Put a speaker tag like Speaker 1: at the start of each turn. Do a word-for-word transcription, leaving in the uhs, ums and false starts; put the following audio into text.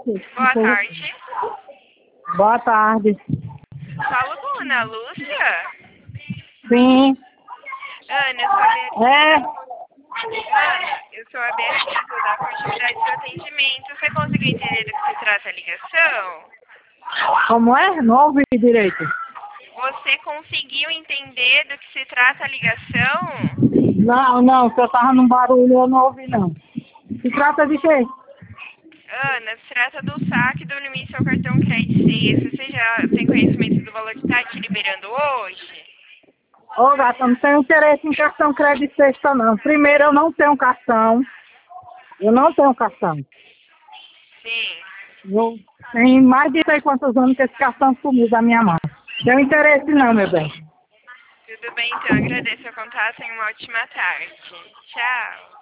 Speaker 1: Boa tarde.
Speaker 2: Boa tarde.
Speaker 1: Falo com Ana Lúcia?
Speaker 2: Sim.
Speaker 1: Ana, eu sou a Beatriz.
Speaker 2: É.
Speaker 1: Ana, eu sou a Beatriz, vou dar continuidade do atendimento. Você conseguiu entender do que se trata a ligação?
Speaker 2: Como é? Não ouvi direito.
Speaker 1: Você conseguiu entender do que se trata a ligação?
Speaker 2: Não, não, se eu tava num barulho eu não ouvi não. Se trata de quê?
Speaker 1: Ana, se trata do saque do limite do seu cartão crédito sexta. Você já tem conhecimento do valor que está te liberando hoje?
Speaker 2: Ô gata, eu não tenho interesse em cartão crédito sexta não. Primeiro, eu não tenho cartão. Eu não tenho cartão.
Speaker 1: Sim.
Speaker 2: Eu tenho mais de sei quantos anos que esse cartão sumiu da minha mão. Tenho interesse não, meu bem.
Speaker 1: Tudo bem, então. Agradeço o contato e uma ótima tarde. Tchau.